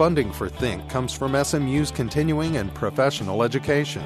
Funding for Think comes from SMU's continuing and professional education.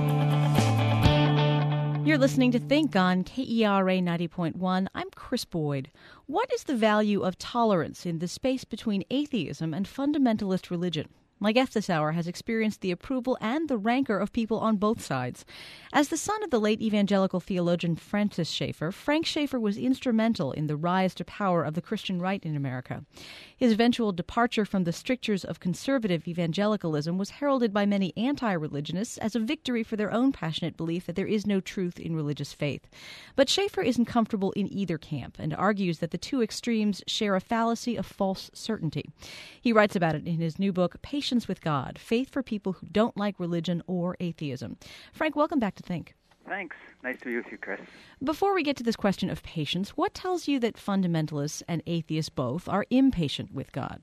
You're listening to Think on KERA 90.1. I'm Chris Boyd. What is the value of tolerance in the space between atheism and fundamentalist religion? My guest this hour has experienced the approval and the rancor of people on both sides. As the son of the late evangelical theologian Francis Schaeffer, Frank Schaeffer was instrumental in the rise to power of the Christian right in America. His eventual departure from the strictures of conservative evangelicalism was heralded by many anti-religionists as a victory for their own passionate belief that there is no truth in religious faith. But Schaeffer isn't comfortable in either camp and argues that the two extremes share a fallacy of false certainty. He writes about it in his new book, Patience with God, Faith for People Who Don't Like Religion or Atheism. Frank, welcome back to Think. Thanks. Nice to be with you, Chris. Before we get to this question of patience, what tells you that fundamentalists and atheists both are impatient with God?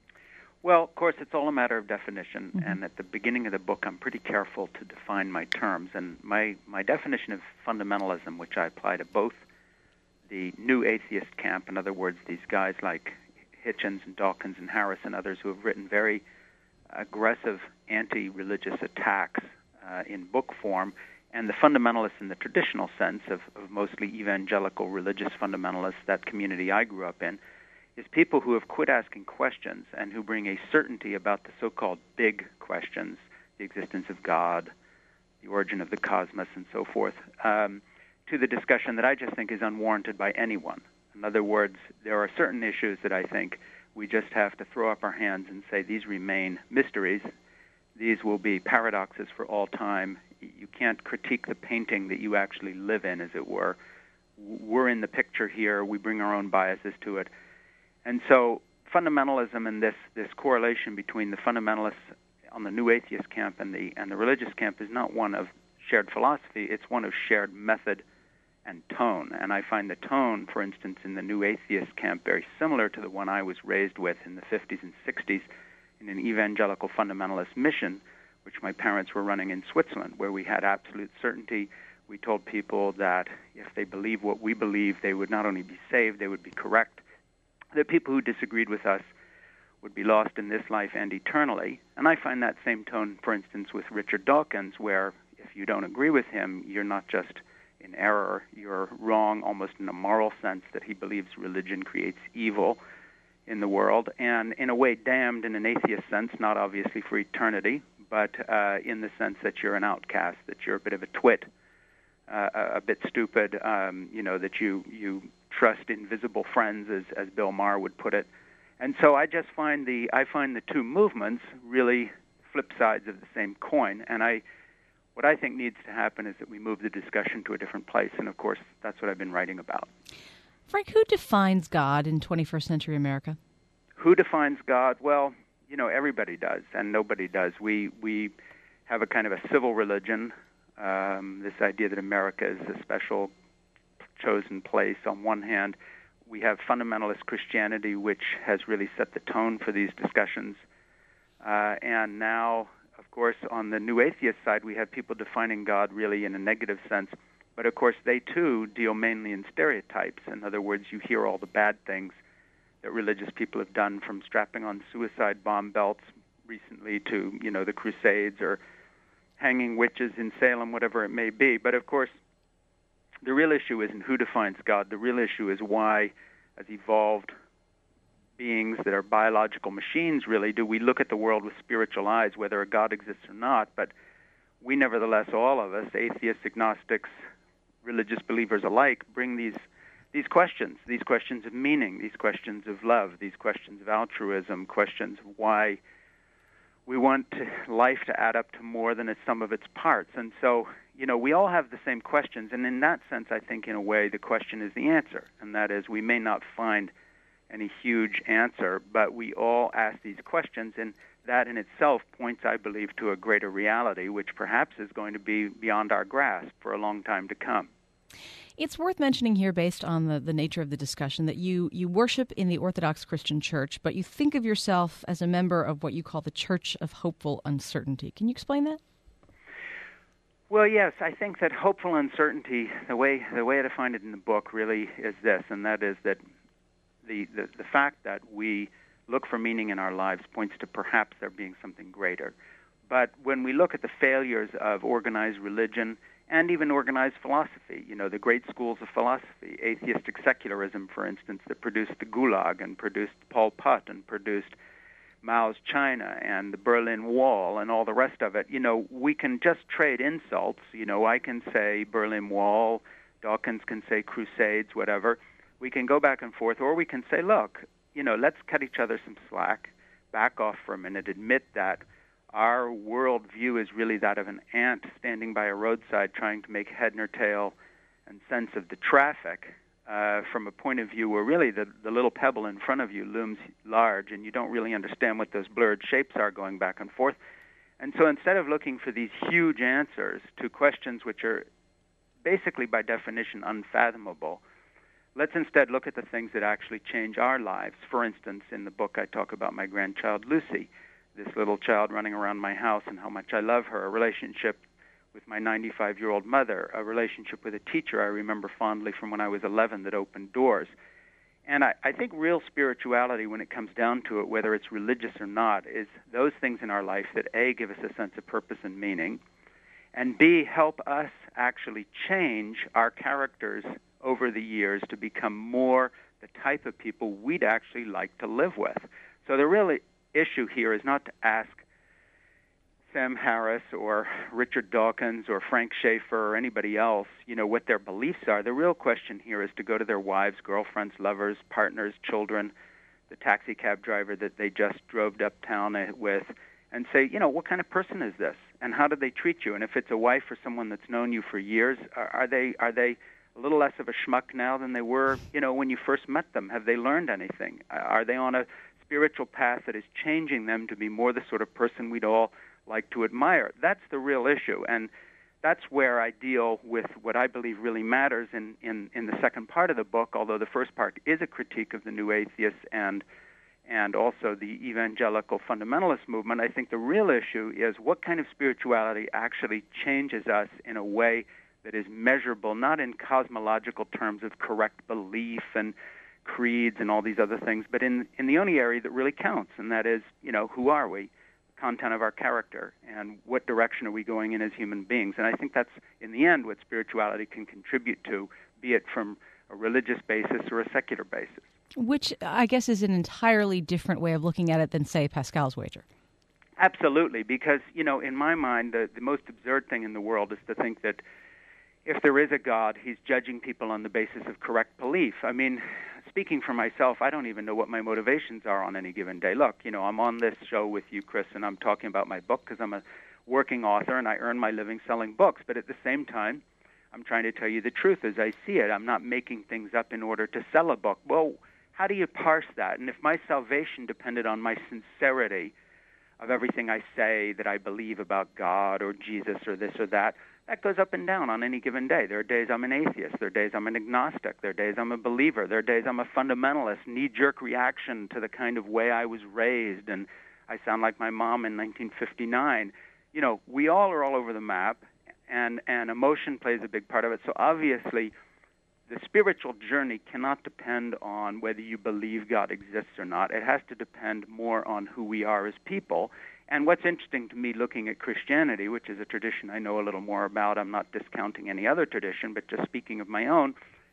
Well, of course, it's all a matter of definition, and at the beginning of the book, I'm pretty careful to define my terms. And my definition of fundamentalism, which I apply to both the new atheist camp, in other words, these guys like Hitchens and Dawkins and Harris and others who have written very aggressive anti-religious attacks in book form, and the fundamentalists in the traditional sense of mostly evangelical religious fundamentalists, that community I grew up in, is people who have quit asking questions and who bring a certainty about the so-called big questions, the existence of God, the origin of the cosmos, and so forth, to the discussion that I just think is unwarranted by anyone. In other words, there are certain issues that I think we just have to throw up our hands and say these remain mysteries. These will be paradoxes for all time. You can't critique the painting that you actually live in, as it were. We're in the picture here. We bring our own biases to it. And so fundamentalism and this correlation between the fundamentalists on the new atheist camp and the religious camp is not one of shared philosophy. It's one of shared method and tone. And I find the tone, for instance, in the new atheist camp very similar to the one I was raised with in the 50s and 60s in an evangelical fundamentalist mission, which my parents were running in Switzerland, where we had absolute certainty. We told people that if they believe what we believe, they would not only be saved, they would be correct. That people who disagreed with us would be lost in this life and eternally. And I find that same tone, for instance, with Richard Dawkins, where if you don't agree with him, you're not just in error, you're wrong almost in a moral sense, that he believes religion creates evil in the world, and in a way damned in an atheist sense, not obviously for eternity, but in the sense that you're an outcast, that you're a bit of a twit, a bit stupid, that you trust invisible friends, as Bill Maher would put it. And so I find the two movements really flip sides of the same coin, and what I think needs to happen is that we move the discussion to a different place, and of course, that's what I've been writing about. Frank, who defines God in 21st century America? Who defines God? Well, everybody does, and nobody does. We have a kind of a civil religion, this idea that America is a special chosen place. On one hand, we have fundamentalist Christianity, which has really set the tone for these discussions, and now, of course, on the new atheist side, we have people defining God really in a negative sense. But, of course, they, too, deal mainly in stereotypes. In other words, you hear all the bad things that religious people have done, from strapping on suicide bomb belts recently to, the Crusades or hanging witches in Salem, whatever it may be. But, of course, the real issue isn't who defines God. The real issue is why, as evolved beings that are biological machines, really, do we look at the world with spiritual eyes, whether a God exists or not. But we nevertheless, all of us, atheists, agnostics, religious believers alike, bring these questions of meaning, these questions of love, these questions of altruism, questions of why we want life to add up to more than its sum of its parts. And so, we all have the same questions, and in that sense, I think, in a way, the question is the answer, and that is, we may not find any huge answer, but we all ask these questions, and that in itself points, I believe, to a greater reality, which perhaps is going to be beyond our grasp for a long time to come. It's worth mentioning here, based on the nature of the discussion, that you worship in the Orthodox Christian Church, but you think of yourself as a member of what you call the Church of Hopeful Uncertainty. Can you explain that? Well, yes, I think that hopeful uncertainty, the way I define it in the book, really is this, and that is that the fact that we look for meaning in our lives points to perhaps there being something greater. But when we look at the failures of organized religion and even organized philosophy, the great schools of philosophy, atheistic secularism, for instance, that produced the Gulag and produced Pol Pot and produced Mao's China and the Berlin Wall and all the rest of it, we can just trade insults. I can say Berlin Wall, Dawkins can say Crusades, whatever. We can go back and forth, or we can say, look, let's cut each other some slack, back off for a minute, admit that our worldview is really that of an ant standing by a roadside trying to make head nor tail and sense of the traffic from a point of view where really the little pebble in front of you looms large and you don't really understand what those blurred shapes are going back and forth. And so instead of looking for these huge answers to questions which are basically by definition unfathomable, let's instead look at the things that actually change our lives. For instance, in the book I talk about my grandchild Lucy, this little child running around my house and how much I love her, a relationship with my 95-year-old mother, a relationship with a teacher I remember fondly from when I was 11 that opened doors. And I think real spirituality, when it comes down to it, whether it's religious or not, is those things in our life that A, give us a sense of purpose and meaning, and B, help us actually change our characters over the years to become more the type of people we'd actually like to live with. So the real issue here is not to ask Sam Harris or Richard Dawkins or Frank Schaeffer or anybody else, what their beliefs are. The real question here is to go to their wives, girlfriends, lovers, partners, children, the taxi cab driver that they just drove uptown with, and say, what kind of person is this? And how do they treat you? And if it's a wife or someone that's known you for years, are they a little less of a schmuck now than they were, when you first met them? Have they learned anything? Are they on a spiritual path that is changing them to be more the sort of person we'd all like to admire? That's the real issue, and that's where I deal with what I believe really matters in the second part of the book, although the first part is a critique of the New Atheists and also the evangelical fundamentalist movement. I think the real issue is what kind of spirituality actually changes us in a way that is measurable, not in cosmological terms of correct belief and creeds and all these other things, but in the only area that really counts, and that is, who are we? Content of our character, and what direction are we going in as human beings. And I think that's, in the end, what spirituality can contribute to, be it from a religious basis or a secular basis. Which, I guess, is an entirely different way of looking at it than, say, Pascal's wager. Absolutely, because, in my mind, the most absurd thing in the world is to think that if there is a God, he's judging people on the basis of correct belief. I mean, speaking for myself, I don't even know what my motivations are on any given day. Look, I'm on this show with you, Chris, and I'm talking about my book because I'm a working author and I earn my living selling books. But at the same time, I'm trying to tell you the truth as I see it. I'm not making things up in order to sell a book. Well, how do you parse that? And if my salvation depended on my sincerity of everything I say that I believe about God or Jesus or this or that goes up and down on any given day. There are days I'm an atheist. There are days I'm an agnostic. There are days I'm a believer. There are days I'm a fundamentalist, knee-jerk reaction to the kind of way I was raised, and I sound like my mom in 1959. We all are all over the map, and emotion plays a big part of it. So obviously, the spiritual journey cannot depend on whether you believe God exists or not. It has to depend more on who we are as people. And what's interesting to me looking at Christianity, which is a tradition I know a little more about, I'm not discounting any other tradition, but just speaking of my own,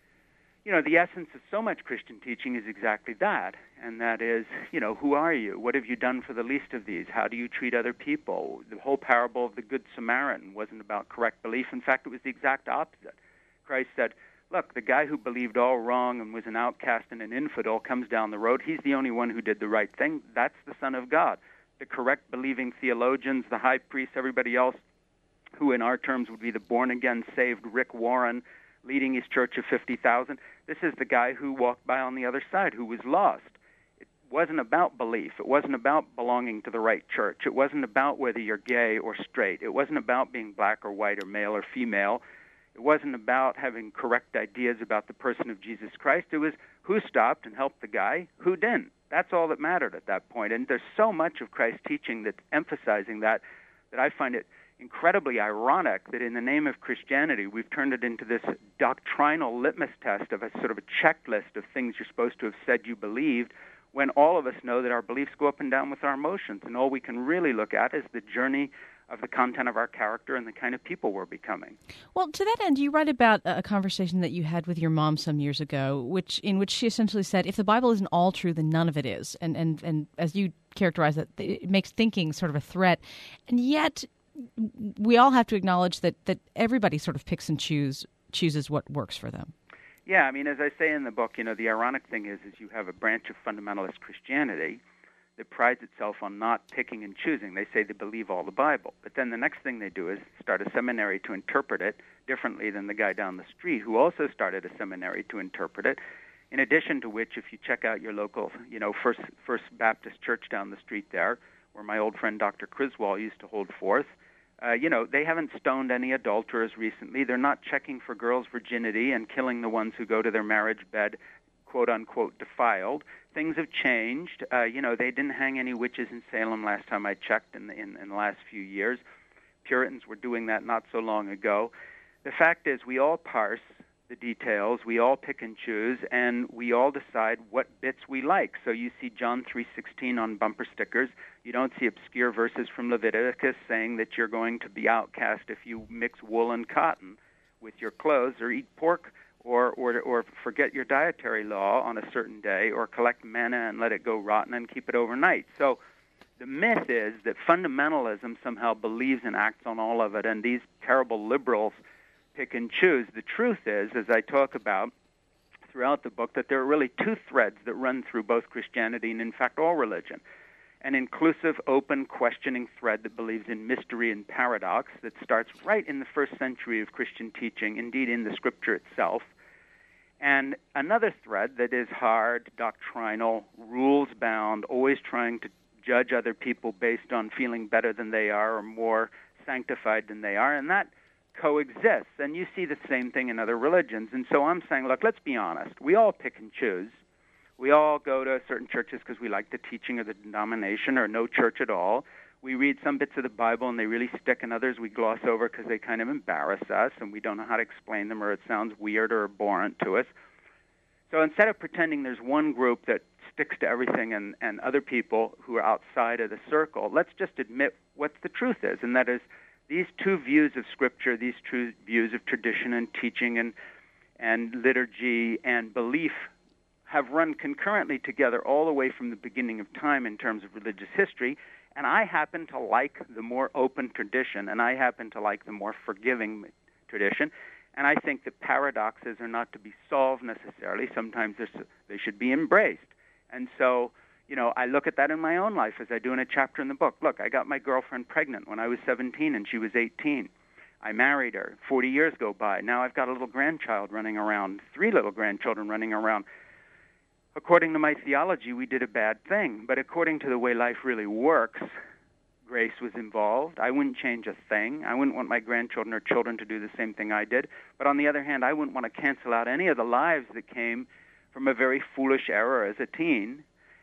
the essence of so much Christian teaching is exactly that. And that is, who are you? What have you done for the least of these? How do you treat other people? The whole parable of the Good Samaritan wasn't about correct belief. In fact, it was the exact opposite. Christ said, look, the guy who believed all wrong and was an outcast and an infidel comes down the road. He's the only one who did the right thing. That's the Son of God. The correct believing theologians, the high priests, everybody else, who in our terms would be the born-again saved Rick Warren leading his church of 50,000. This is the guy who walked by on the other side, who was lost. It wasn't about belief. It wasn't about belonging to the right church. It wasn't about whether you're gay or straight. It wasn't about being black or white or male or female. It wasn't about having correct ideas about the person of Jesus Christ. It was who stopped and helped the guy, who didn't. That's all that mattered at that point. And there's so much of Christ's teaching that's emphasizing that I find it incredibly ironic that in the name of Christianity, we've turned it into this doctrinal litmus test of a sort of a checklist of things you're supposed to have said you believed, when all of us know that our beliefs go up and down with our emotions, and all we can really look at is the journey of the content of our character and the kind of people we're becoming. Well, to that end, you write about a conversation that you had with your mom some years ago, in which she essentially said, if the Bible isn't all true, then none of it is. And as you characterize it, it makes thinking sort of a threat. And yet, we all have to acknowledge that everybody sort of picks and chooses what works for them. Yeah, I mean, as I say in the book, the ironic thing is you have a branch of fundamentalist Christianity that prides itself on not picking and choosing. They say they believe all the Bible. But then the next thing they do is start a seminary to interpret it differently than the guy down the street who also started a seminary to interpret it. In addition to which, if you check out your local, First Baptist Church down the street there, where my old friend Dr. Criswell used to hold forth, they haven't stoned any adulterers recently. They're not checking for girls' virginity and killing the ones who go to their marriage bed, quote-unquote, defiled. Things have changed. They didn't hang any witches in Salem last time I checked in the last few years. Puritans were doing that not so long ago. The fact is we all parse the details, we all pick and choose, and we all decide what bits we like. So you see John 3:16 on bumper stickers. You don't see obscure verses from Leviticus saying that you're going to be outcast if you mix wool and cotton with your clothes, or eat pork, or forget your dietary law on a certain day, or collect manna and let it go rotten and keep it overnight. So the myth is that fundamentalism somehow believes and acts on all of it, and these terrible liberals pick and choose. The truth is, as I talk about throughout the book, that there are really two threads that run through both Christianity and, in fact, all religion. An inclusive, open, questioning thread that believes in mystery and paradox that starts right in the first century of Christian teaching, indeed in the Scripture itself. And another thread that is hard, doctrinal, rules-bound, always trying to judge other people based on feeling better than they are or more sanctified than they are, and that coexists. And you see the same thing in other religions. And so I'm saying, look, let's be honest. We all pick and choose. We all go to certain churches because we like the teaching of the denomination, or no church at all. We read some bits of the Bible and they really stick, and others we gloss over because they kind of embarrass us and we don't know how to explain them, or it sounds weird or abhorrent to us. So instead of pretending there's one group that sticks to everything and other people who are outside of the circle, let's just admit what the truth is, and that is these two views of Scripture, these two views of tradition and teaching and liturgy and belief have run concurrently together all the way from the beginning of time in terms of religious history. And I happen to like the more open tradition, and I happen to like the more forgiving tradition. And I think that paradoxes are not to be solved necessarily. Sometimes they should be embraced. And so, I look at that in my own life as I do in a chapter in the book. Look, I got my girlfriend pregnant when I was 17 and she was 18. I married her. 40 years go by. Now I've got a little grandchild running around, 3 little grandchildren running around. According to my theology, we did a bad thing. But according to the way life really works, grace was involved. I wouldn't change a thing. I wouldn't want my grandchildren or children to do the same thing I did. But on the other hand, I wouldn't want to cancel out any of the lives that came from a very foolish error as a teen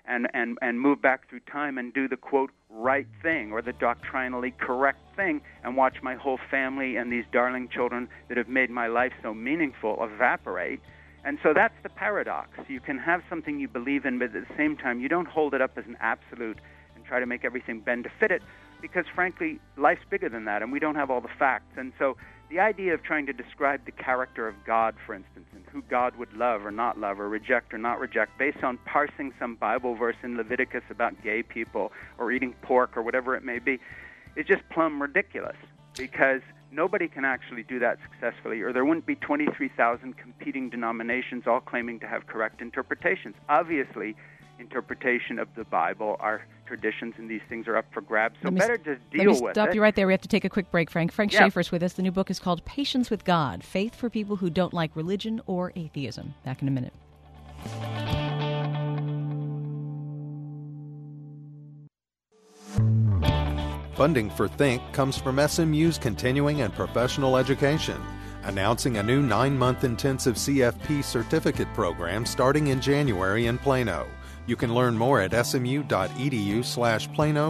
and move back through time and do the, quote, right thing or the doctrinally correct thing and watch my whole family and these darling children that have made my life so meaningful evaporate. And so that's the paradox. You can have something you believe in, but at the same time, you don't hold it up as an absolute and try to make everything bend to fit it, because, frankly, life's bigger than that, and we don't have all the facts. And so the idea of trying to describe the character of God, for instance, and who God would love or not love or reject reject based on parsing some Bible verse in Leviticus about gay people or eating pork or whatever it may be, is just plumb ridiculous, because nobody can actually do that successfully, or there wouldn't be 23,000 competing denominations all claiming to have correct interpretations. Obviously, interpretation of the Bible, our traditions and these things are up for grabs, so better just deal with it. Let me stop you right there. We have to take a quick break, Frank. Frank Yeah. Schaeffer's with us. The new book is called Patience with God, Faith for People Who Don't Like Religion or Atheism. Back in a minute. Funding for Think comes from SMU's continuing and professional education, announcing a new 9-month intensive CFP certificate program starting in January in Plano. You can learn more at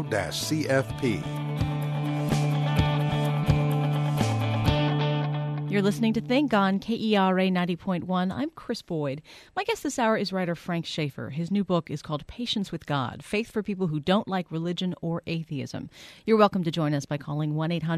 smu.edu/Plano-CFP. You're listening to Think on KERA 90.1. I'm Chris Boyd. My guest this hour is writer Frank Schaeffer. His new book is called Patience with God, Faith for People Who Don't Like Religion or Atheism. You're welcome to join us by calling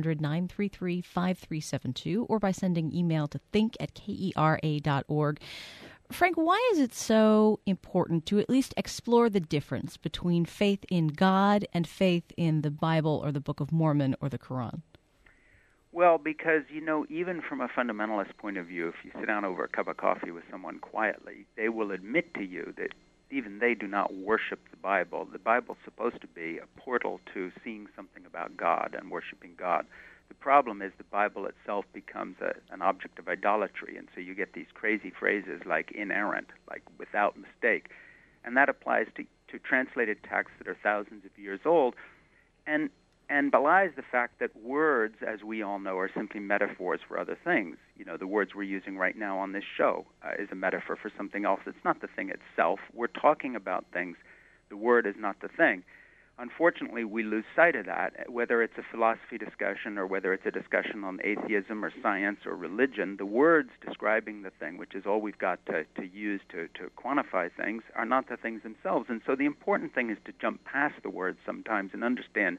1-800-933-5372 or by sending email to think@kera.org. Frank, why is it so important to at least explore the difference between faith in God and faith in the Bible or the Book of Mormon or the Quran? Well, because, even from a fundamentalist point of view, if you sit down over a cup of coffee with someone quietly, they will admit to you that even they do not worship the Bible. The Bible's supposed to be a portal to seeing something about God and worshiping God. The problem is the Bible itself becomes an object of idolatry, and so you get these crazy phrases like inerrant, like without mistake. And that applies to translated texts that are thousands of years old, and belies the fact that words, as we all know, are simply metaphors for other things. The words we're using right now on this show is a metaphor for something else. It's not the thing itself. We're talking about things. The word is not the thing. Unfortunately, we lose sight of that. Whether it's a philosophy discussion or whether it's a discussion on atheism or science or religion, the words describing the thing, which is all we've got to use to quantify things, are not the things themselves. And so the important thing is to jump past the words sometimes and understand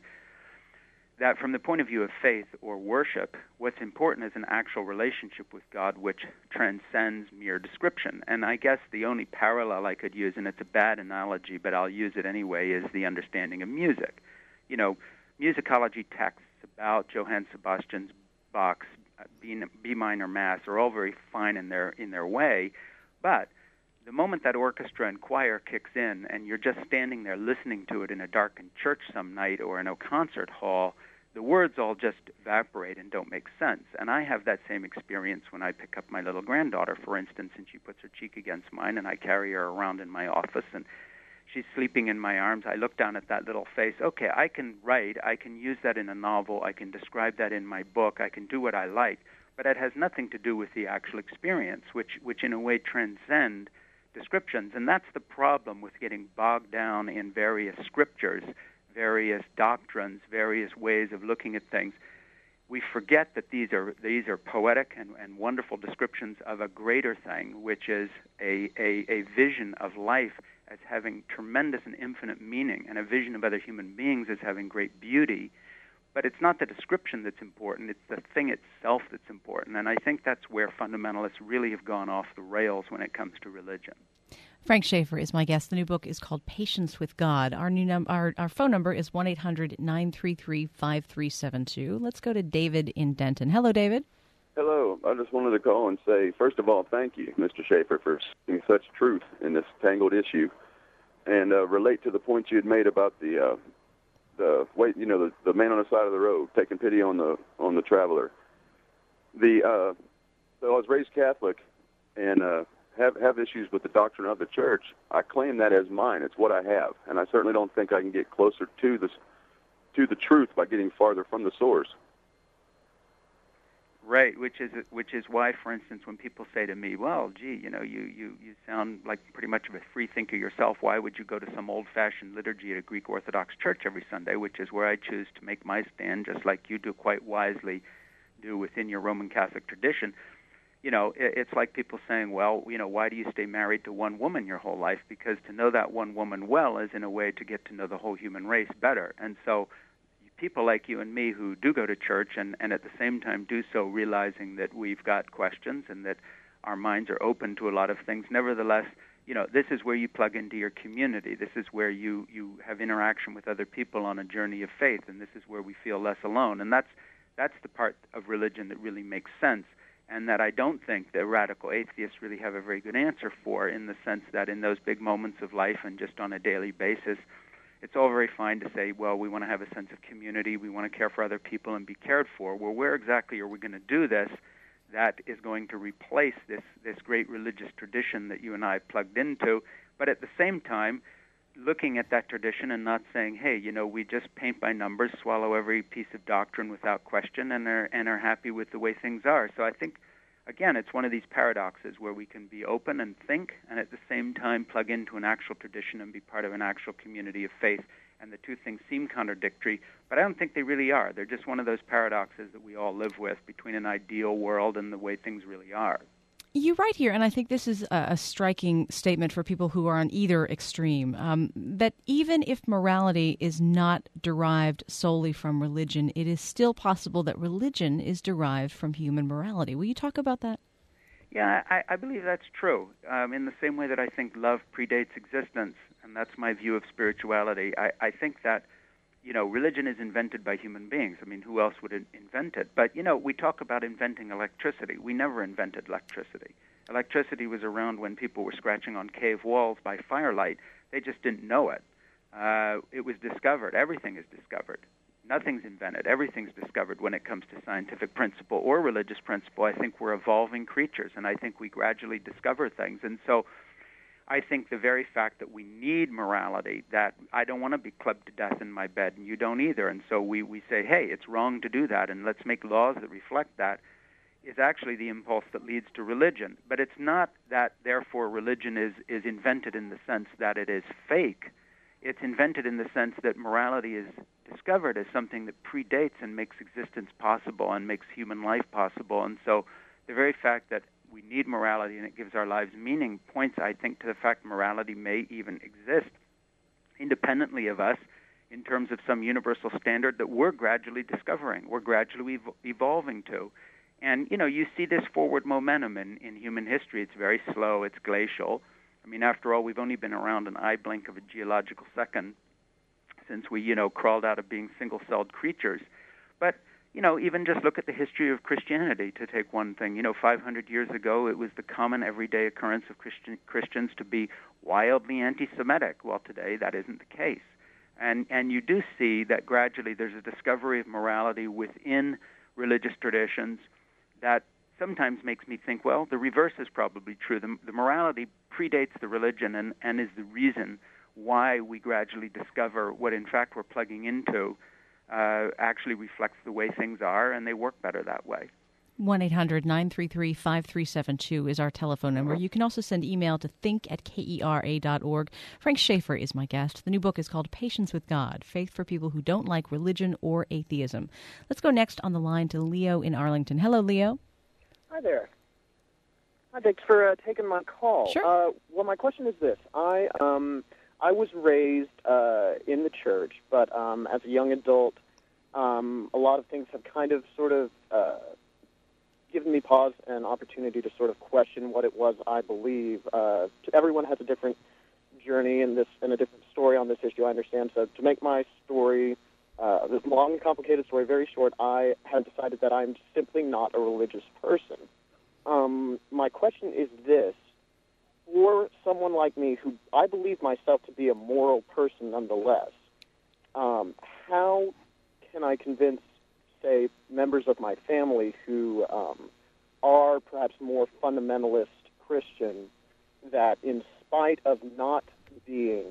that from the point of view of faith or worship, what's important is an actual relationship with God which transcends mere description. And I guess the only parallel I could use, and it's a bad analogy, but I'll use it anyway, is the understanding of music. Musicology texts about Johann Sebastian Bach's B minor Mass are all very fine in their way, but the moment that orchestra and choir kicks in and you're just standing there listening to it in a darkened church some night or in a concert hall, the words all just evaporate and don't make sense. And I have that same experience when I pick up my little granddaughter, for instance, and she puts her cheek against mine and I carry her around in my office and she's sleeping in my arms. I look down at that little face. Okay, I can write. I can use that in a novel. I can describe that in my book. I can do what I like. But it has nothing to do with the actual experience, which in a way transcend descriptions. And that's the problem with getting bogged down in various scriptures, various doctrines, various ways of looking at things. We forget that these are poetic and wonderful descriptions of a greater thing, which is a vision of life as having tremendous and infinite meaning, and a vision of other human beings as having great beauty. But it's not the description that's important, it's the thing itself that's important. And I think that's where fundamentalists really have gone off the rails when it comes to religion. Frank Schaeffer is my guest. The new book is called Patience with God. Our phone number is 1-800-933-5372. Let's go to David in Denton. Hello, David. Hello. I just wanted to call and say, first of all, thank you, Mr. Schaeffer, for speaking such truth in this tangled issue, and relate to the point you had made about the man on the side of the road taking pity on the traveler. So I was raised Catholic and have issues with the doctrine of the church. I claim that as mine. It's what I have, and I certainly don't think I can get closer to the truth by getting farther from the source. Right, which is why, for instance, when people say to me, "Well, gee, you sound like pretty much of a free thinker yourself. Why would you go to some old-fashioned liturgy at a Greek Orthodox church every Sunday?" Which is where I choose to make my stand, just like you do quite wisely do within your Roman Catholic tradition. It's like people saying, "Well, why do you stay married to one woman your whole life?" Because to know that one woman well is, in a way, to get to know the whole human race better. And so people like you and me who do go to church and at the same time do so realizing that we've got questions and that our minds are open to a lot of things, nevertheless, this is where you plug into your community. This is where you have interaction with other people on a journey of faith, and this is where we feel less alone. And that's the part of religion that really makes sense, and that I don't think the radical atheists really have a very good answer for, in the sense that in those big moments of life and just on a daily basis, it's all very fine to say, well, we want to have a sense of community, we want to care for other people and be cared for. Well, where exactly are we going to do this that is going to replace this great religious tradition that you and I plugged into, but at the same time, looking at that tradition and not saying, hey, we just paint by numbers, swallow every piece of doctrine without question, and are happy with the way things are. So I think, again, it's one of these paradoxes where we can be open and think, and at the same time plug into an actual tradition and be part of an actual community of faith. and the two things seem contradictory, but I don't think they really are. They're just one of those paradoxes that we all live with between an ideal world and the way things really are. You write here, and I think this is a striking statement for people who are on either extreme, that even if morality is not derived solely from religion, it is still possible that religion is derived from human morality. Will you talk about that? Yeah, I believe that's true. In the same way that I think love predates existence, and that's my view of spirituality, I think that, religion is invented by human beings. I mean, who else would invent it? But, we talk about inventing electricity. We never invented electricity. Electricity was around when people were scratching on cave walls by firelight. They just didn't know it. It was discovered. Everything is discovered. Nothing's invented. Everything's discovered when it comes to scientific principle or religious principle. I think we're evolving creatures, and I think we gradually discover things. And so I think the very fact that we need morality, that I don't want to be clubbed to death in my bed, and you don't either, and so we say, hey, it's wrong to do that, and let's make laws that reflect that, is actually the impulse that leads to religion. But it's not that, therefore, religion is invented in the sense that it is fake. It's invented in the sense that morality is discovered as something that predates and makes existence possible and makes human life possible. And so the very fact that we need morality and it gives our lives meaning points, I think, to the fact morality may even exist independently of us in terms of some universal standard that we're gradually discovering, we're gradually evolving to. And, you see this forward momentum in human history. It's very slow. It's glacial. I mean, after all, we've only been around an eye blink of a geological second since we, crawled out of being single-celled creatures. But, even just look at the history of Christianity, to take one thing. 500 years ago, it was the common everyday occurrence of Christians to be wildly anti-Semitic. Well, today, that isn't the case. And you do see that gradually there's a discovery of morality within religious traditions that sometimes makes me think, well, the reverse is probably true. The morality predates the religion and is the reason why we gradually discover what, in fact, we're plugging into actually reflects the way things are, and they work better that way. 1-800-933-5372 is our telephone number. You can also send email to think@kera.org. Frank Schaeffer is my guest. The new book is called Patience with God, Faith for People Who Don't Like Religion or Atheism. Let's go next on the line to Leo in Arlington. Hello, Leo. Hi there. Hi, thanks for taking my call. Sure. Well, my question is this. I was raised in the church, but as a young adult, a lot of things have kind of sort of given me pause and opportunity to sort of question what it was I believe. Everyone has a different journey and a different story on this issue, I understand. So to make my story, this long and complicated story, very short, I have decided that I'm simply not a religious person. My question is this. For someone like me, who I believe myself to be a moral person nonetheless, how can I convince, say, members of my family who are perhaps more fundamentalist Christian that in spite of not being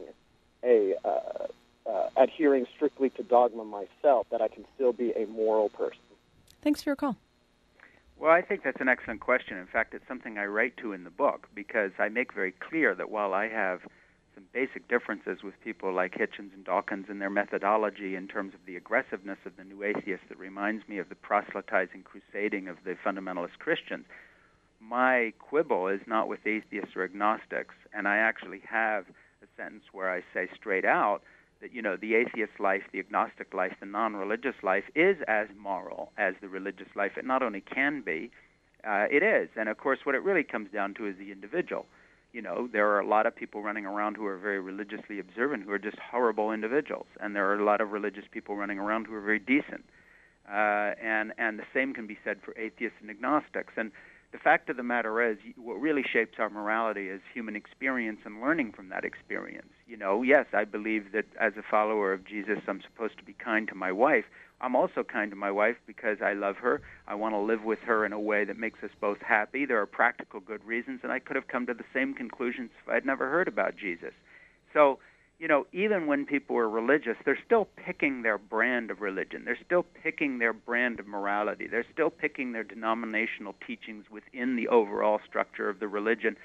adhering strictly to dogma myself, that I can still be a moral person? Thanks for your call. Well, I think that's an excellent question. In fact, it's something I write to in the book because I make very clear that while I have some basic differences with people like Hitchens and Dawkins in their methodology in terms of the aggressiveness of the new atheists that reminds me of the proselytizing crusading of the fundamentalist Christians, my quibble is not with atheists or agnostics, and I actually have a sentence where I say straight out that, the atheist life, the agnostic life, the non-religious life is as moral as the religious life. It not only can be, it is. And, of course, what it really comes down to is the individual. There are a lot of people running around who are very religiously observant who are just horrible individuals, and there are a lot of religious people running around who are very decent. And the same can be said for atheists and agnostics. And the fact of the matter is, what really shapes our morality is human experience and learning from that experience. Yes, I believe that as a follower of Jesus, I'm supposed to be kind to my wife. I'm also kind to my wife because I love her. I want to live with her in a way that makes us both happy. There are practical good reasons, and I could have come to the same conclusions if I'd never heard about Jesus. So, even when people are religious, they're still picking their brand of religion. They're still picking their brand of morality. They're still picking their denominational teachings within the overall structure of the religion.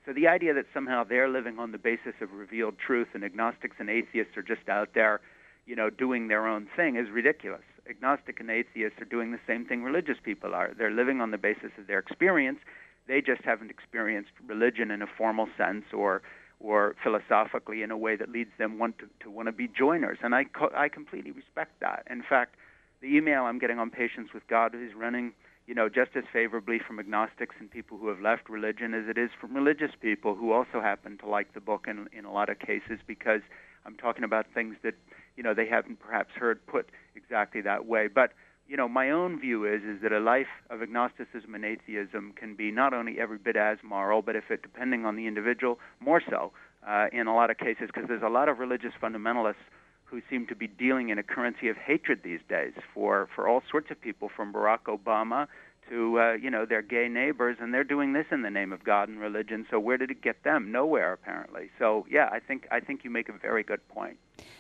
So the idea that somehow they're living on the basis of revealed truth and agnostics and atheists are just out there, doing their own thing is ridiculous. Agnostic and atheists are doing the same thing religious people are. They're living on the basis of their experience. They just haven't experienced religion in a formal sense or philosophically in a way that leads them to want to be joiners. And I completely respect that. In fact, the email I'm getting on Patience with God is running, just as favorably from agnostics and people who have left religion as it is from religious people who also happen to like the book in a lot of cases, because I'm talking about things that, they haven't perhaps heard put exactly that way. But, my own view is that a life of agnosticism and atheism can be not only every bit as moral, but if it, depending on the individual, more so in a lot of cases, because there's a lot of religious fundamentalists who seem to be dealing in a currency of hatred these days for all sorts of people, from Barack Obama to, their gay neighbors, and they're doing this in the name of God and religion. So where did it get them? Nowhere, apparently. So, yeah, I think you make a very good point.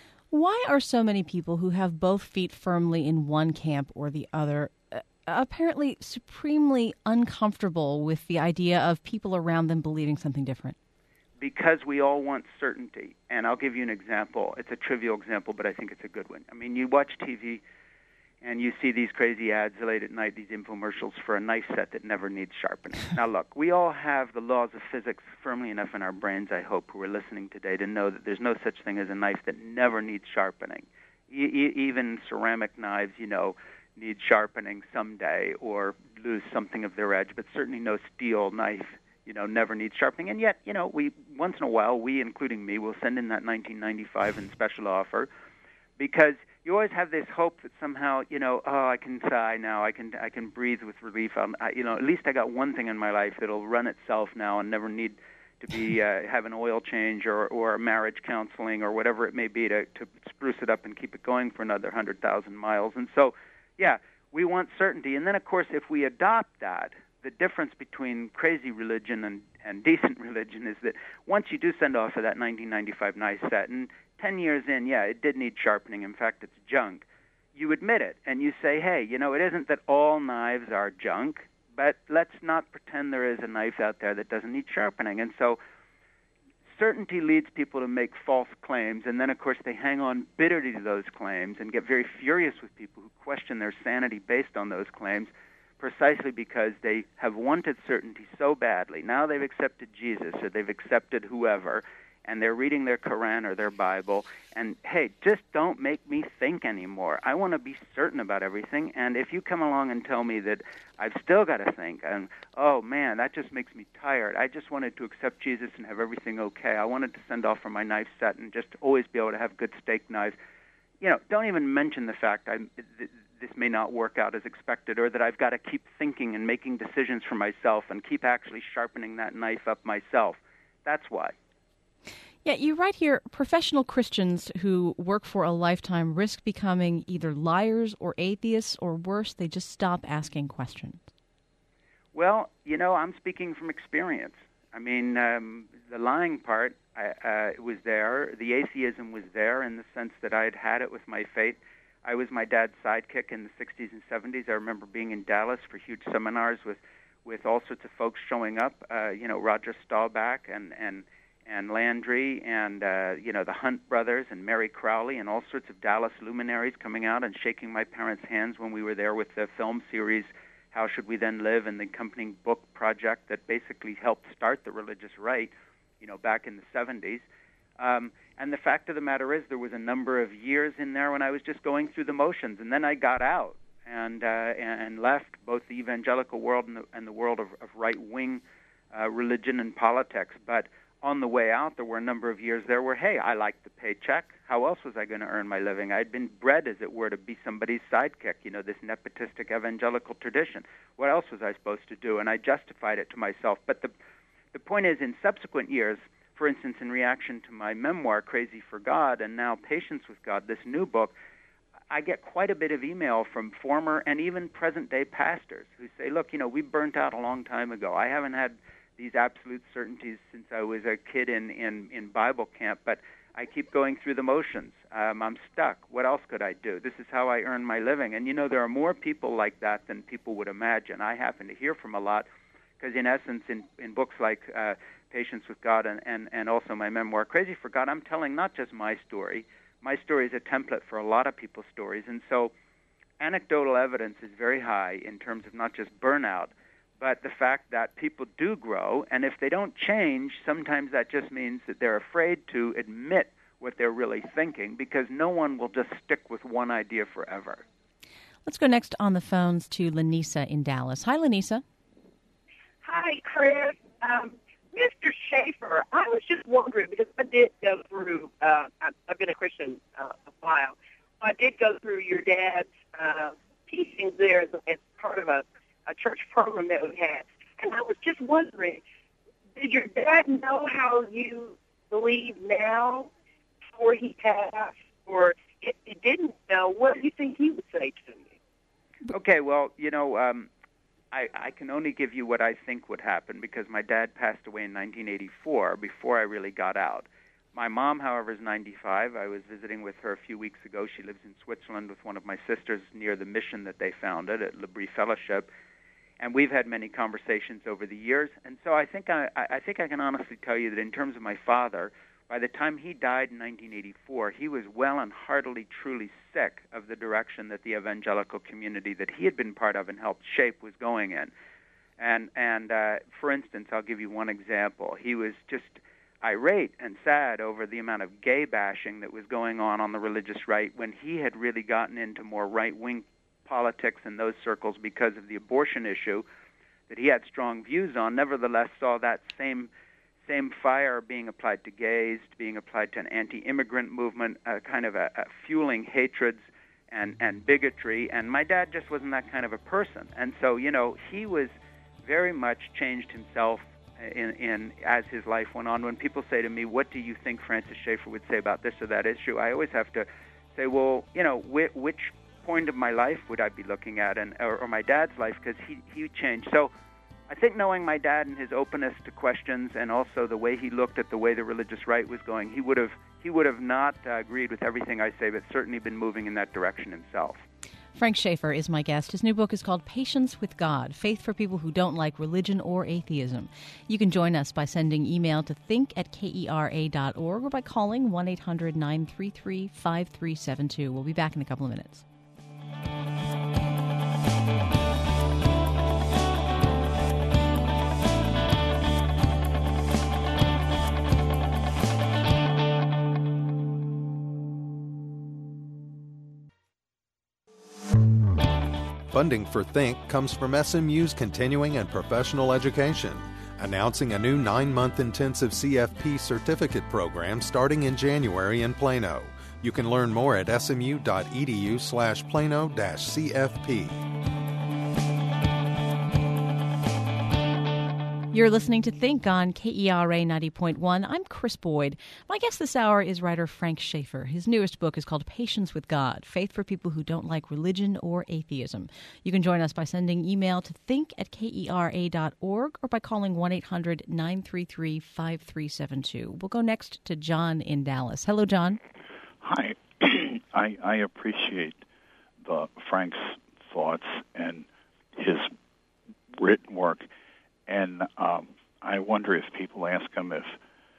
Why are so many people who have both feet firmly in one camp or the other apparently supremely uncomfortable with the idea of people around them believing something different? Because we all want certainty. And I'll give you an example. It's a trivial example, but I think it's a good one. I mean, you watch TV and you see these crazy ads late at night, these infomercials for a knife set that never needs sharpening. Now, look, we all have the laws of physics firmly enough in our brains, I hope, who are listening today, to know that there's no such thing as a knife that never needs sharpening. Even ceramic knives, need sharpening someday or lose something of their edge, but certainly no steel knife, never needs sharpening. And yet, we once in a while, we, including me, will send in that 1995 in special offer, because you always have this hope that somehow, I can sigh now, I can breathe with relief. At least I got one thing in my life that'll run itself now and never need to be have an oil change or marriage counseling or whatever it may be to spruce it up and keep it going for another 100,000 miles. And so, yeah, we want certainty. And then, of course, if we adopt that, the difference between crazy religion and decent religion is that once you do send off for that 1995 knife set, and 10 years in, yeah, it did need sharpening. In fact, it's junk. You admit it, and you say, hey, it isn't that all knives are junk, but let's not pretend there is a knife out there that doesn't need sharpening. And so certainty leads people to make false claims, and then, of course, they hang on bitterly to those claims and get very furious with people who question their sanity based on those claims, precisely because they have wanted certainty so badly. Now they've accepted Jesus, or they've accepted whoever, and they're reading their Quran or their Bible, and, hey, just don't make me think anymore. I want to be certain about everything, and if you come along and tell me that I've still got to think, and, oh, man, that just makes me tired. I just wanted to accept Jesus and have everything okay. I wanted to send off for my knife set and just always be able to have good steak knives. Don't even mention the fact this may not work out as expected, or that I've got to keep thinking and making decisions for myself and keep actually sharpening that knife up myself. That's why. Yeah, you write here, professional Christians who work for a lifetime risk becoming either liars or atheists, or worse, they just stop asking questions. Well, I'm speaking from experience. I mean, the lying part was there. The atheism was there in the sense that I had it with my faith. I was my dad's sidekick in the 60s and 70s. I remember being in Dallas for huge seminars with all sorts of folks showing up, Roger Staubach and Landry and, the Hunt brothers and Mary Crowley and all sorts of Dallas luminaries coming out and shaking my parents' hands when we were there with the film series How Should We Then Live, and the accompanying book project that basically helped start the religious right, back in the 70s. And the fact of the matter is there was a number of years in there when I was just going through the motions, and then I got out and left both the evangelical world and the world of right-wing religion and politics. But on the way out, there were a number of years there where, hey, I liked the paycheck. How else was I going to earn my living? I'd been bred, as it were, to be somebody's sidekick, this nepotistic evangelical tradition. What else was I supposed to do? And I justified it to myself. But the point is, in subsequent years, for instance, in reaction to my memoir, Crazy for God, and now Patience with God, this new book, I get quite a bit of email from former and even present-day pastors who say, look, we burnt out a long time ago. I haven't had these absolute certainties since I was a kid in Bible camp, but I keep going through the motions. I'm stuck. What else could I do? This is how I earn my living. And, there are more people like that than people would imagine. I happen to hear from a lot Because in essence, in books like Patience with God and also my memoir, Crazy for God, I'm telling not just my story. My story is a template for a lot of people's stories. And so anecdotal evidence is very high in terms of not just burnout, but the fact that people do grow, and if they don't change, sometimes that just means that they're afraid to admit what they're really thinking, because no one will just stick with one idea forever. Let's go next on the phones to Lanisa in Dallas. Hi, Lanisa. Hi, Chris. Mr. Schaefer, I was just wondering, because I did go through, I've been a Christian a while, I did go through your dad's teachings there as part of a church program that we had. And I was just wondering, did your dad know how you believe now before he passed? Or if he didn't know, what do you think he would say to me? Okay, well, I can only give you what I think would happen, because my dad passed away in 1984, before I really got out. My mom, however, is 95. I was visiting with her a few weeks ago. She lives in Switzerland with one of my sisters near the mission that they founded at L'Abri Fellowship. And we've had many conversations over the years. And so I think I can honestly tell you that in terms of my father, by the time he died in 1984, he was well and heartily, truly sick of the direction that the evangelical community that he had been part of and helped shape was going in. And for instance, I'll give you one example. He was just irate and sad over the amount of gay bashing that was going on the religious right, when he had really gotten into more right-wing politics in those circles because of the abortion issue that he had strong views on. Nevertheless, saw that same fire being applied to gays, being applied to an anti-immigrant movement, kind of a fueling hatreds and bigotry. And my dad just wasn't that kind of a person. And so, he was very much changed himself in as his life went on. When people say to me, what do you think Francis Schaeffer would say about this or that issue, I always have to say, well, which point of my life would I be looking at, or my dad's life, because he changed. So I think knowing my dad and his openness to questions, and also the way he looked at the way the religious right was going, he would have not agreed with everything I say, but certainly been moving in that direction himself. Frank Schaefer is my guest. His new book is called Patience with God, Faith for People Who Don't Like Religion or Atheism. You can join us by sending email to think@kera.org or by calling 1-800-933-5372. We'll be back in a couple of minutes. Funding for Think comes from SMU's continuing and professional education, announcing a new 9-month intensive CFP certificate program starting in January in Plano. You can learn more at smu.edu/Plano-CFP. You're listening to Think on KERA 90.1. I'm Chris Boyd. My guest this hour is writer Frank Schaefer. His newest book is called Patience with God, Faith for People Who Don't Like Religion or Atheism. You can join us by sending email to think@kera.org or by calling 1-800-933-5372. We'll go next to John in Dallas. Hello, John. Hi. I appreciate Frank's thoughts and his written work. And I wonder if people ask him if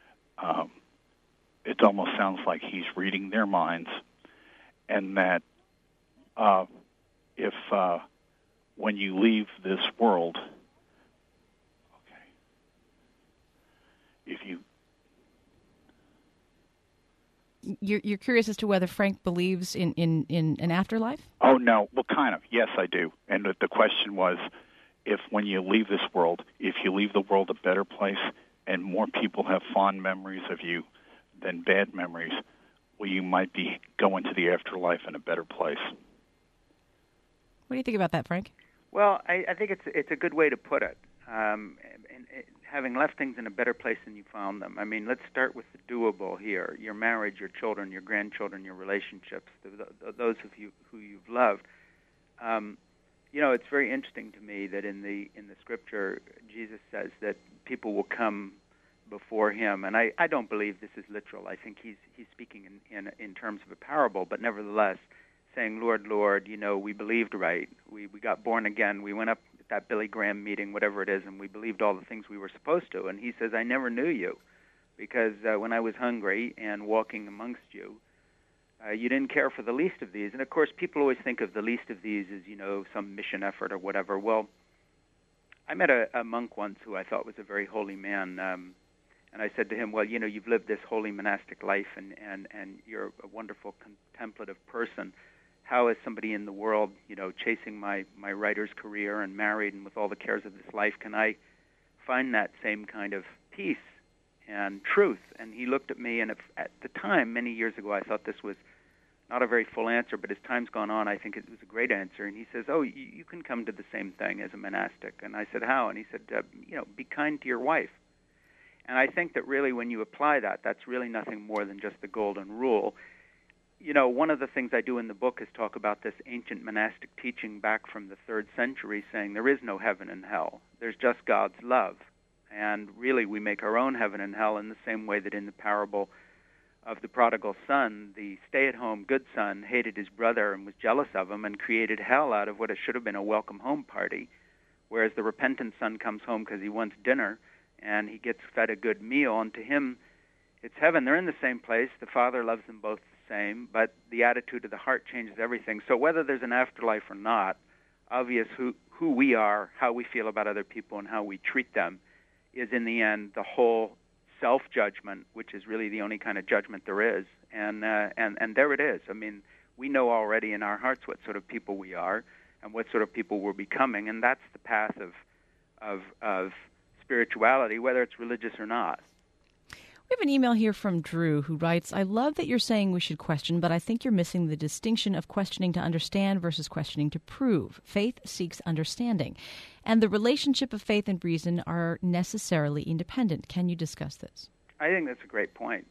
it almost sounds like he's reading their minds, and that if when you leave this world, if you... You're curious as to whether Frank believes in an afterlife? Oh, no. Well, kind of. Yes, I do. And the question was, if when you leave this world, if you leave the world a better place and more people have fond memories of you than bad memories, well, you might be going to the afterlife in a better place. What do you think about that, Frank? Well, I think it's a good way to put it. Having left things in a better place than you found them. I mean, let's start with the doable here. Your marriage, your children, your grandchildren, your relationships, those of you who you've loved. It's very interesting to me that in the Scripture, Jesus says that people will come before him, and I don't believe this is literal. I think he's speaking in terms of a parable, but nevertheless saying, Lord, Lord, we believed right. We got born again. We went up at that Billy Graham meeting, whatever it is, and we believed all the things we were supposed to. And he says, I never knew you because when I was hungry and walking amongst you, you didn't care for the least of these. And, of course, people always think of the least of these as, some mission effort or whatever. Well, I met a monk once who I thought was a very holy man, and I said to him, well, you've lived this holy monastic life, and you're a wonderful contemplative person. How is somebody in the world, chasing my writer's career and married and with all the cares of this life, can I find that same kind of peace and truth? And he looked at me, and at the time, many years ago, I thought this was not a very full answer, but as time's gone on, I think it was a great answer. And he says, oh, you can come to the same thing as a monastic. And I said, how? And he said, be kind to your wife. And I think that really when you apply that, that's really nothing more than just the golden rule. One of the things I do in the book is talk about this ancient monastic teaching back from the 3rd century saying there is no heaven and hell. There's just God's love. And really we make our own heaven and hell in the same way that in the parable of the prodigal son, the stay-at-home good son hated his brother and was jealous of him and created hell out of what it should have been a welcome home party, whereas the repentant son comes home because he wants dinner and he gets fed a good meal, and to him it's heaven. They're in the same place. The Father loves them both the same, but the attitude of the heart changes everything. So whether there's an afterlife or not, obvious who we are, how we feel about other people, and how we treat them is in the end the whole self-judgment, which is really the only kind of judgment there is, and there it is. I mean, we know already in our hearts what sort of people we are and what sort of people we're becoming, and that's the path of spirituality, whether it's religious or not. We have an email here from Drew who writes, I love that you're saying we should question, but I think you're missing the distinction of questioning to understand versus questioning to prove. Faith seeks understanding, and the relationship of faith and reason are necessarily independent. Can you discuss this? I think that's a great point.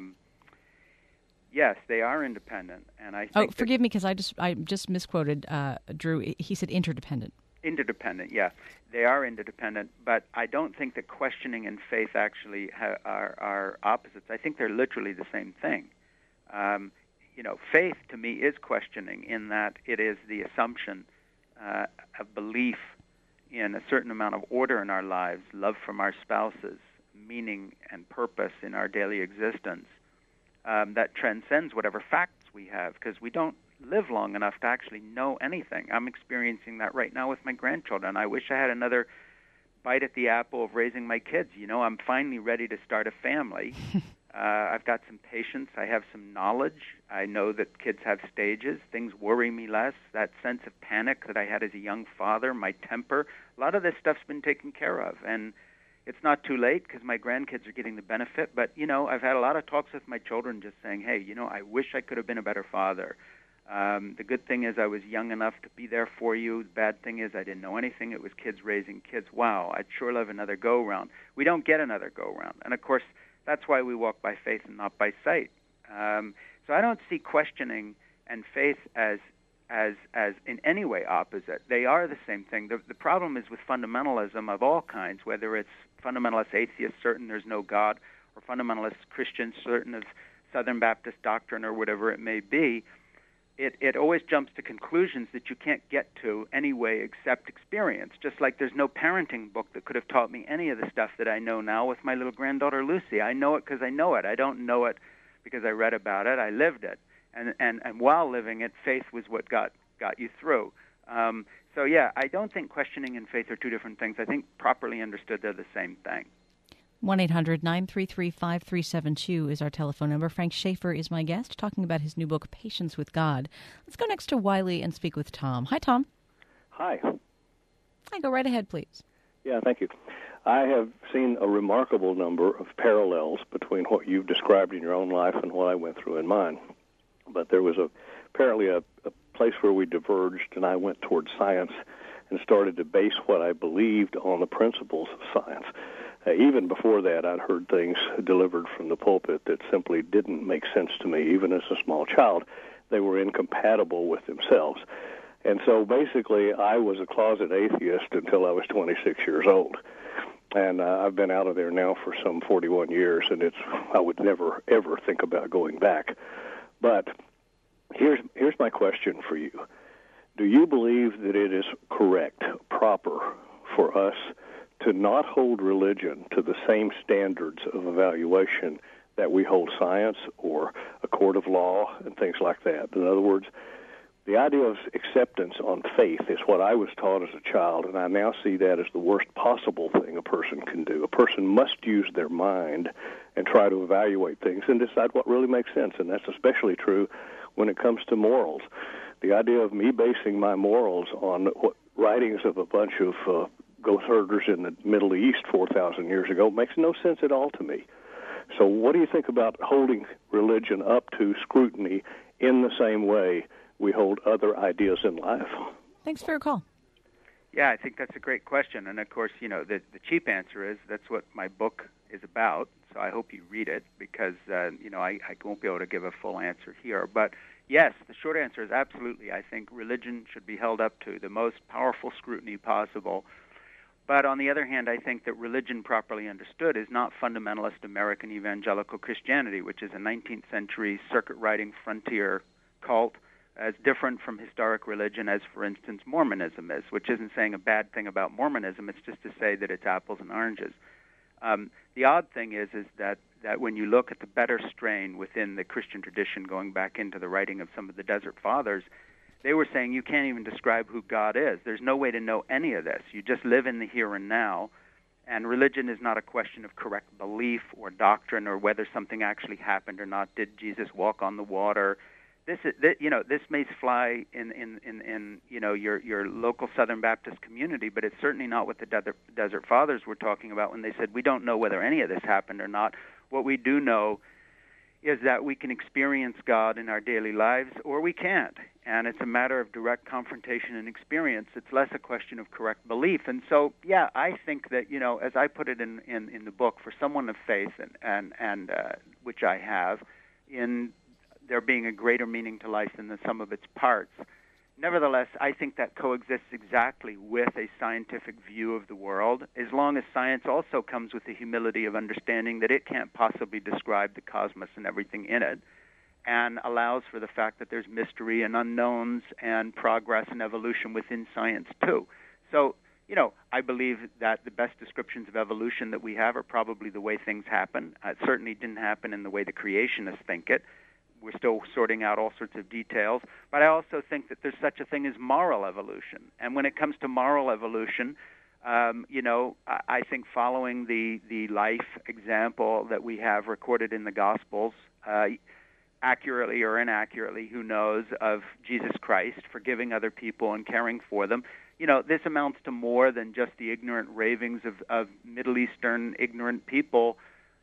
Yes, they are independent, and I think. Oh, forgive me because I just misquoted Drew. He said interdependent. Interdependent, yeah. They are interdependent, but I don't think that questioning and faith actually are opposites. I think they're literally the same thing. Faith to me is questioning in that it is the assumption of belief in a certain amount of order in our lives, love from our spouses, meaning and purpose in our daily existence that transcends whatever facts we have, because we don't live long enough to actually know anything. I'm experiencing that right now with my grandchildren. I wish I had another bite at the apple of raising my kids. I'm finally ready to start a family. I've got some patience. I have some knowledge. I know that kids have stages. Things worry me less. That sense of panic that I had as a young father, my temper, a lot of this stuff's been taken care of. And it's not too late because my grandkids are getting the benefit. But, I've had a lot of talks with my children just saying, hey, I wish I could have been a better father. The good thing is I was young enough to be there for you. The bad thing is I didn't know anything. It was kids raising kids. Wow, I'd sure love another go-round. We don't get another go-round. And, of course, that's why we walk by faith and not by sight. So I don't see questioning and faith as in any way opposite. They are the same thing. The problem is with fundamentalism of all kinds, whether it's fundamentalist atheists certain there's no God or fundamentalist Christians certain of Southern Baptist doctrine or whatever it may be. It always jumps to conclusions that you can't get to anyway except experience, just like there's no parenting book that could have taught me any of the stuff that I know now with my little granddaughter Lucy. I know it because I know it. I don't know it because I read about it. I lived it. And while living it, faith was what got you through. So, yeah, I don't think questioning and faith are two different things. I think properly understood they're the same thing. 1-800-933-5372 is our telephone number. Frank Schaeffer is my guest, talking about his new book, Patience with God. Let's go next to Wiley and speak with Tom. Hi, Tom. Hi. Hi, go right ahead, please. Yeah, thank you. I have seen a remarkable number of parallels between what you've described in your own life and what I went through in mine. But there was apparently a place where we diverged, and I went towards science and started to base what I believed on the principles of science. Even before that, I'd heard things delivered from the pulpit that simply didn't make sense to me. Even as a small child, they were incompatible with themselves. And so basically, I was a closet atheist until I was 26 years old. And I've been out of there now for some 41 years, and I would never, ever think about going back. But here's my question for you. Do you believe that it is correct, proper for us to not hold religion to the same standards of evaluation that we hold science or a court of law and things like that. In other words, the idea of acceptance on faith is what I was taught as a child, and I now see that as the worst possible thing a person can do. A person must use their mind and try to evaluate things and decide what really makes sense, and that's especially true when it comes to morals. The idea of me basing my morals on writings of a bunch of goat herders in the Middle East 4,000 years ago makes no sense at all to me. So what do you think about holding religion up to scrutiny in the same way we hold other ideas in life? Thanks for your call. Yeah, I think that's a great question. And, of course, the cheap answer is that's what my book is about. So I hope you read it because, I won't be able to give a full answer here. But, yes, the short answer is absolutely. I think religion should be held up to the most powerful scrutiny possible. But on the other hand, I think that religion properly understood is not fundamentalist American evangelical Christianity, which is a 19th century circuit-riding frontier cult as different from historic religion as, for instance, Mormonism is, which isn't saying a bad thing about Mormonism. It's just to say that it's apples and oranges. The odd thing is that when you look at the better strain within the Christian tradition, going back into the writing of some of the Desert Fathers, they were saying you can't even describe who God is. There's no way to know any of this. You just live in the here and now, and religion is not a question of correct belief or doctrine or whether something actually happened or not. Did Jesus walk on the water? This may fly in your local Southern Baptist community, but it's certainly not what the Desert Fathers were talking about when they said we don't know whether any of this happened or not. What we do know is that we can experience God in our daily lives or we can't. And it's a matter of direct confrontation and experience. It's less a question of correct belief. And so, yeah, I think that, as I put it in the book, for someone of faith, and which I have, in there being a greater meaning to life than the sum of its parts, nevertheless, I think that coexists exactly with a scientific view of the world, as long as science also comes with the humility of understanding that it can't possibly describe the cosmos and everything in it, and allows for the fact that there's mystery and unknowns and progress and evolution within science too. So, I believe that the best descriptions of evolution that we have are probably the way things happen. It certainly didn't happen in the way the creationists think it. We're still sorting out all sorts of details. But I also think that there's such a thing as moral evolution. And when it comes to moral evolution, I think following the life example that we have recorded in the Gospels, accurately or inaccurately, who knows, of Jesus Christ forgiving other people and caring for them, this amounts to more than just the ignorant ravings of Middle Eastern ignorant people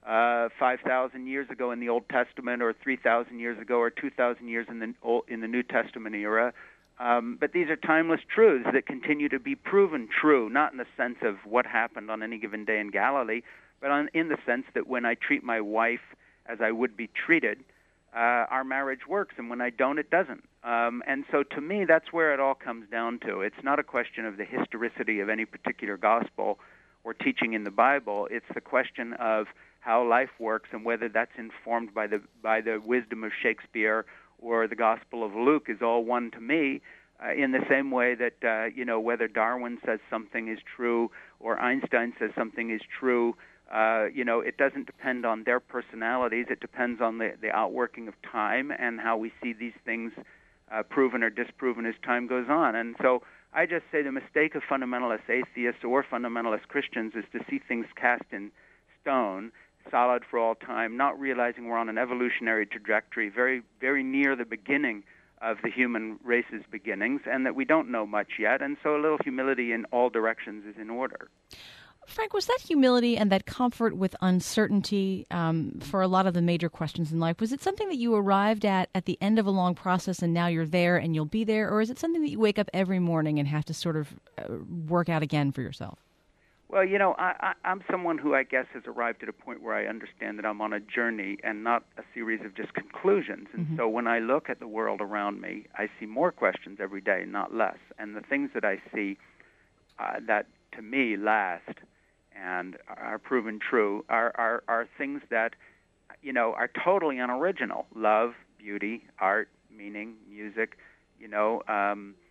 5,000 years ago in the Old Testament, or 3,000 years ago, or 2,000 years in the New Testament era. But these are timeless truths that continue to be proven true, not in the sense of what happened on any given day in Galilee, but in the sense that when I treat my wife as I would be treated, our marriage works, and when I don't, it doesn't. And so to me, that's where it all comes down to. It's not a question of the historicity of any particular gospel or teaching in the Bible. It's the question of how life works and whether that's informed by the wisdom of Shakespeare or the Gospel of Luke is all one to me, in the same way that, whether Darwin says something is true or Einstein says something is true, it doesn't depend on their personalities. It depends on the outworking of time and how we see these things proven or disproven as time goes on. And so I just say the mistake of fundamentalist atheists or fundamentalist Christians is to see things cast in stone, solid for all time, not realizing we're on an evolutionary trajectory very, very near the beginning of the human race's beginnings, and that we don't know much yet, and so a little humility in all directions is in order. Frank, was that humility and that comfort with uncertainty for a lot of the major questions in life, was it something that you arrived at the end of a long process and now you're there and you'll be there, or is it something that you wake up every morning and have to sort of work out again for yourself? Well, I'm someone who I guess has arrived at a point where I understand that I'm on a journey and not a series of just conclusions. And so when I look at the world around me, I see more questions every day, not less. And the things that I see that, to me, last and are proven true are things that, are totally unoriginal. Love, beauty, art, meaning, music,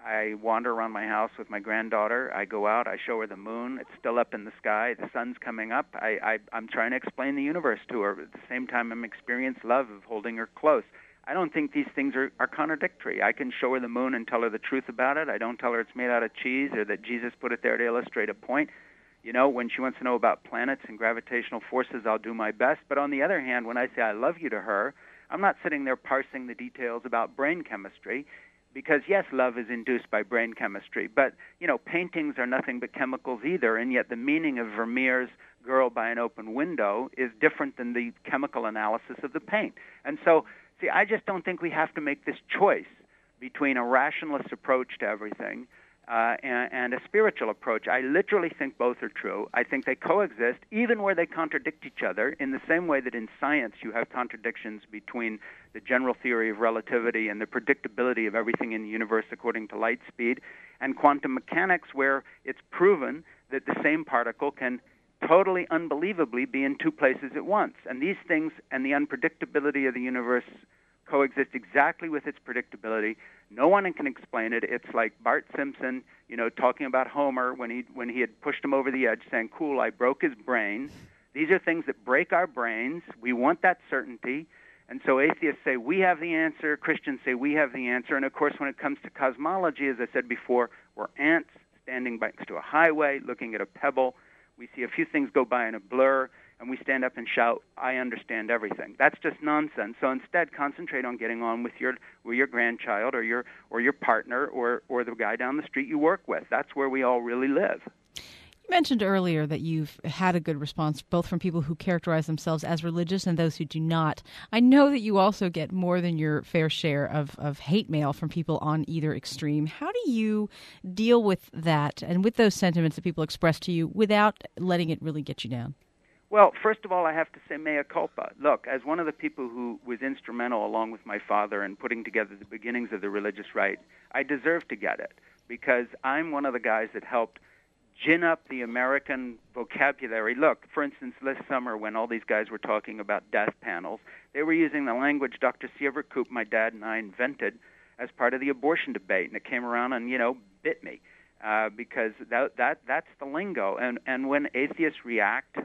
I wander around my house with my granddaughter. I go out. I show her the moon. It's still up in the sky. The sun's coming up. I'm trying to explain the universe to her. At the same time, I'm experiencing love of holding her close. I don't think these things are contradictory. I can show her the moon and tell her the truth about it. I don't tell her it's made out of cheese or that Jesus put it there to illustrate a point. You know, when she wants to know about planets and gravitational forces, I'll do my best. But on the other hand, when I say I love you to her, I'm not sitting there parsing the details about brain chemistry because, yes, love is induced by brain chemistry. But, you know, paintings are nothing but chemicals either, and yet the meaning of Vermeer's Girl by an Open Window is different than the chemical analysis of the paint. And so, see, I just don't think we have to make this choice between a rationalist approach to everything and a spiritual approach. I literally think both are true. I think they coexist, even where they contradict each other, in the same way that in science you have contradictions between the general theory of relativity and the predictability of everything in the universe according to light speed, and quantum mechanics, where it's proven that the same particle can totally unbelievably be in two places at once. And these things and the unpredictability of the universe coexist exactly with its predictability. No one can explain it. It's like Bart Simpson, you know, talking about Homer when he had pushed him over the edge, saying, "Cool, I broke his brain." These are things that break our brains. We want that certainty. And so atheists say we have the answer, Christians say we have the answer. And of course, when it comes to cosmology, as I said before, we're ants standing next to a highway looking at a pebble. We see a few things go by in a blur, and we stand up and shout, "I understand everything." That's just nonsense. So instead, concentrate on getting on with your grandchild or your partner or the guy down the street you work with. That's where we all really live. You mentioned earlier that you've had a good response both from people who characterize themselves as religious and those who do not. I know that you also get more than your fair share of hate mail from people on either extreme. How do you deal with that and with those sentiments that people express to you without letting it really get you down? Well, first of all, I have to say mea culpa. Look, as one of the people who was instrumental, along with my father, in putting together the beginnings of the religious right, I deserve to get it because I'm one of the guys that helped gin up the American vocabulary. Look, for instance, this summer when all these guys were talking about death panels, they were using the language Dr. Sievert Koop, my dad, and I invented as part of the abortion debate, and it came around and, you know, bit me. Because that's the lingo. And when atheists react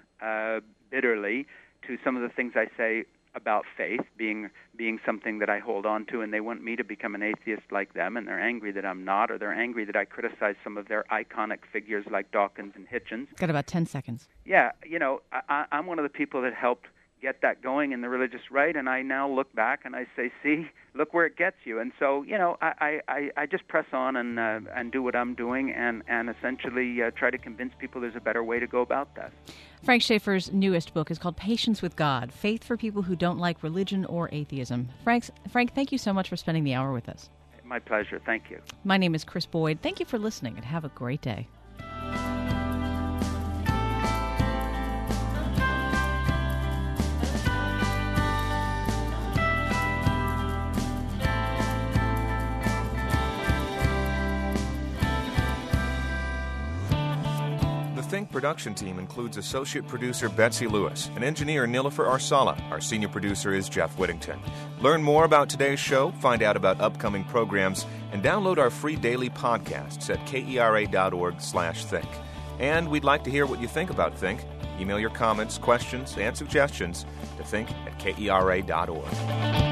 bitterly to some of the things I say about faith being something that I hold on to, and they want me to become an atheist like them, and they're angry that I'm not, or they're angry that I criticize some of their iconic figures like Dawkins and Hitchens. Got about 10 seconds. Yeah, you know, I'm one of the people that helped get that going in the religious right, and I now look back and I say, see, look where it gets you. And so, you know, I just press on and do what I'm doing and essentially try to convince people there's a better way to go about that. Frank Schaeffer's newest book is called Patience with God, Faith for People Who Don't Like Religion or Atheism. Frank, thank you so much for spending the hour with us. My pleasure. Thank you. My name is Chris Boyd. Thank you for listening, and have a great day. The Think production team includes associate producer Betsy Lewis and engineer Nilofer Arsala. Our senior producer is Jeff Whittington. Learn more about today's show, find out about upcoming programs, and download our free daily podcasts at kera.org/think. And we'd like to hear what you think about Think. Email your comments, questions, and suggestions to think@kera.org.